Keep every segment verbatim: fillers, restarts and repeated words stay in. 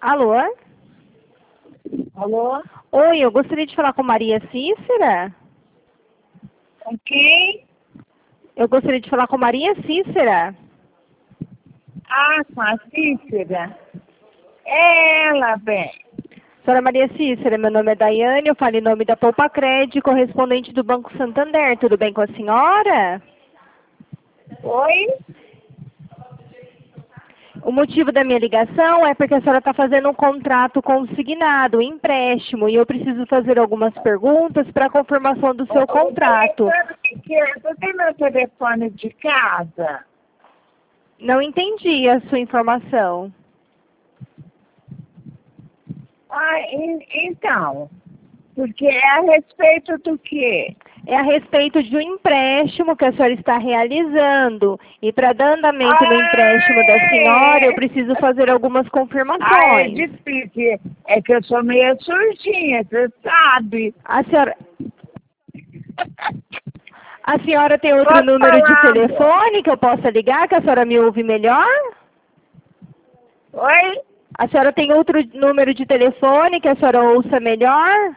Alô? Alô? Oi, eu gostaria de falar com Maria Cícera. Com quem? Eu gostaria de falar com Maria Cícera. Ah, com a Cícera. É ela, bem. Senhora Maria Cícera, meu nome é Daiane, eu falo em nome da Poupa Cred, correspondente do Banco Santander. Tudo bem com a senhora? Oi? O motivo da minha ligação é porque a senhora está fazendo um contrato consignado, um empréstimo, e eu preciso fazer algumas perguntas para a confirmação do seu O contrato. telefone que é? Você tem meu telefone de casa? Não entendi a sua informação. Ah, en- então. Porque é a respeito do quê? É a respeito de um empréstimo que a senhora está realizando. E para dar andamento no Ah, empréstimo da senhora, eu é. preciso fazer algumas Ah, é confirmações. difícil. É que eu sou meio surdinha, você sabe. A senhora, a senhora tem outro Pode número de falar, amor. telefone que eu possa ligar, que a senhora me ouve melhor? Oi? A senhora tem outro número de telefone que a senhora ouça melhor?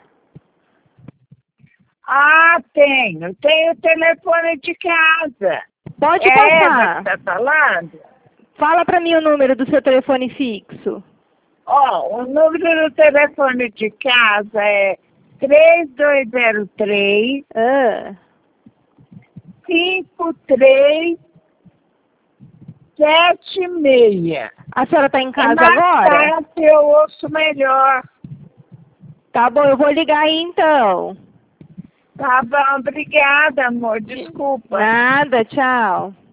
Ah, tenho. Tenho o telefone de casa. Pode É Eva que passar. está falando? Fala para mim o número do seu telefone fixo. Ó, o número do telefone de casa é três dois zero três, Ah, cinco três sete seis. a senhora está em É casa mais agora? fácil, eu ouço melhor. Tá bom, eu vou ligar aí então. Tá bom, obrigada, amor. Desculpa. Nada, tchau.